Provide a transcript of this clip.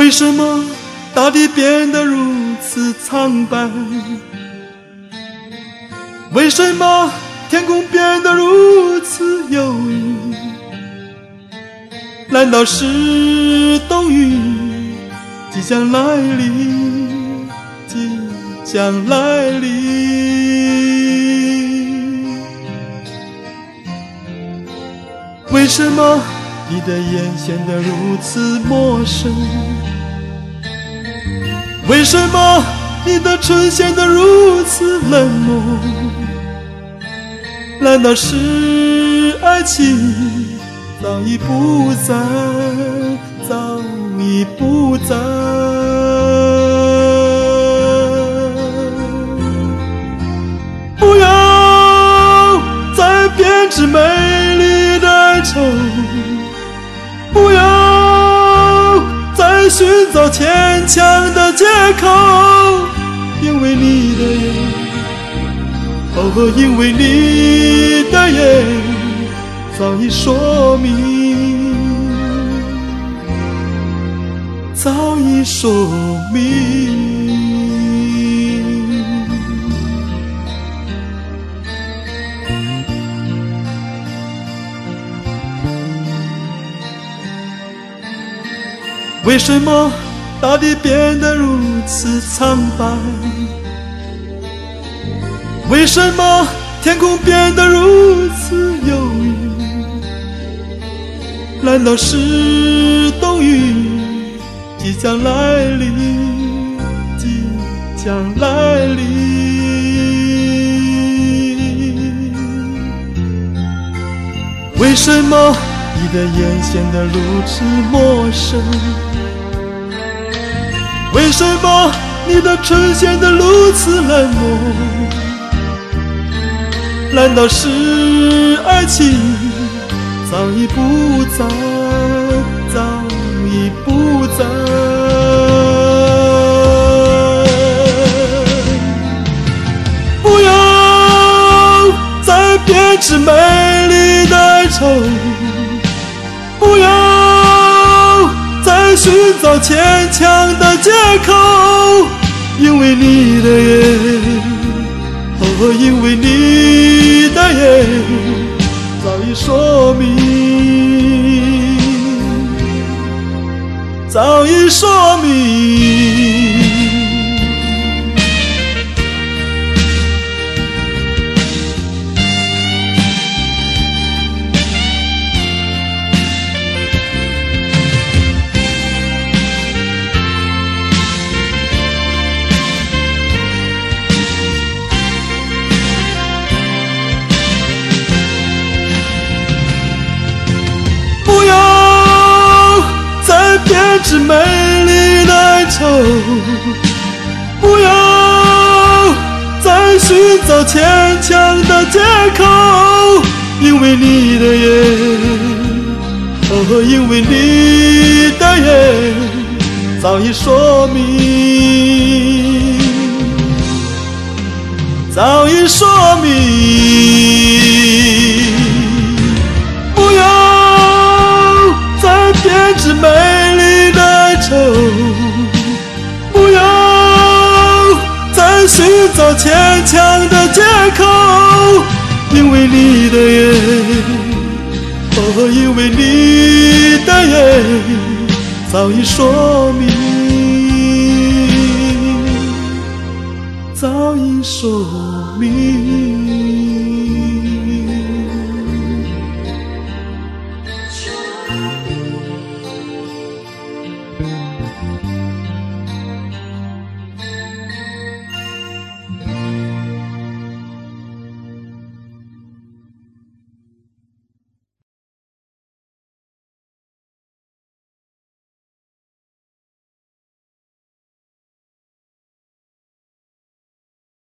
为什么大地变得如此苍白？为什么天空变得如此忧郁？难道是冬雨即将来临，即将来临？为什么你的眼显得如此陌生？为什么你的唇显得如此冷漠？难道是爱情早已不在，早已不在？不要再编织美丽的哀愁，不要再寻找牵强的借口，因为你的眼，因为你的眼早已说明，早已说明。为什么大地变得如此苍白？为什么天空变得如此忧郁？难道是冬雨即将来临，即将来临？为什么你的眼显得如此陌生？为什么你的唇显得如此冷漠？难道是爱情早已不在，早已不在？不要再编织美丽的哀愁，不要再寻找牵强的借口，因为你的眼，因为你的眼早已说明，早已说明。编织美丽的哀愁，不要再寻找牵强的借口，因为你的眼，因为你的眼早已说明，早已说明。不要再编织美丽的哀愁，不要再寻找牵强的借口，因为你的眼，因为你的眼早已说明，